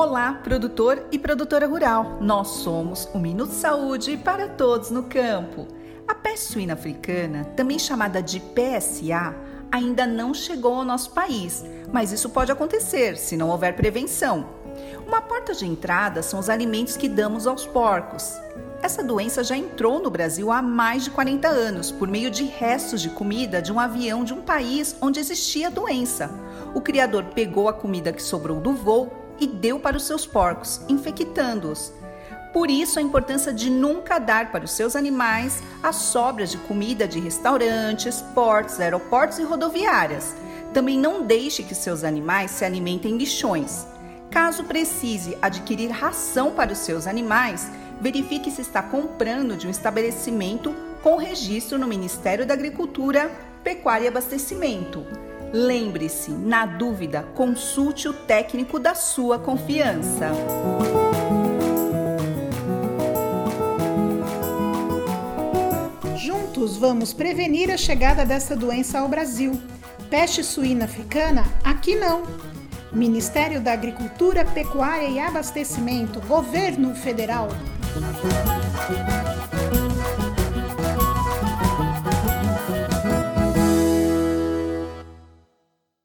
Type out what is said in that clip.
Olá, produtor e produtora rural. Nós somos o Minuto Saúde para todos no campo. A peste suína africana, também chamada de PSA, ainda não chegou ao nosso país, mas isso pode acontecer se não houver prevenção. Uma porta de entrada são os alimentos que damos aos porcos. Essa doença já entrou no Brasil há mais de 40 anos, por meio de restos de comida de um avião de um país onde existia a doença. O criador pegou a comida que sobrou do voo e deu para os seus porcos, infectando-os. Por isso, a importância de nunca dar para os seus animais as sobras de comida de restaurantes, portos, aeroportos e rodoviárias. Também não deixe que seus animais se alimentem em lixões. Caso precise adquirir ração para os seus animais, verifique se está comprando de um estabelecimento com registro no Ministério da Agricultura, Pecuária e Abastecimento. Lembre-se, na dúvida, consulte o técnico da sua confiança. Juntos vamos prevenir a chegada dessa doença ao Brasil. Peste suína africana? Aqui não. Ministério da Agricultura, Pecuária e Abastecimento, Governo Federal.